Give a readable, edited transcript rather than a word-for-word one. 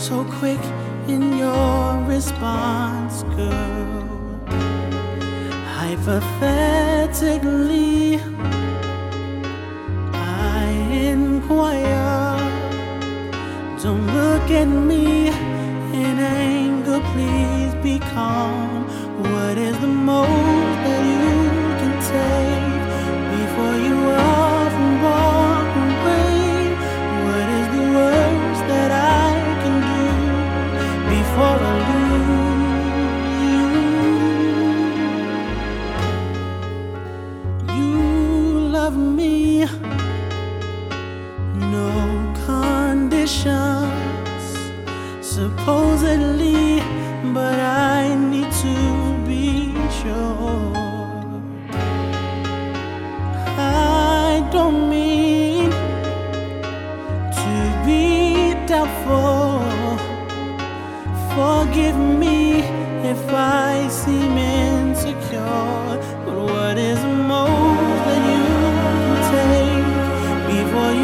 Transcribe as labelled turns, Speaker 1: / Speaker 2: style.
Speaker 1: so quick in your response, girl. Hypothetically, I inquire. Don't look at me in anger, please be calm. What is the most that you can take before you often walk away? What is the worst that I can do before I lose you? You love me, no conditions, supposedly, but I need to be sure. I don't mean to be doubtful. Forgive me if I seem insecure, but what is the most that you can take before you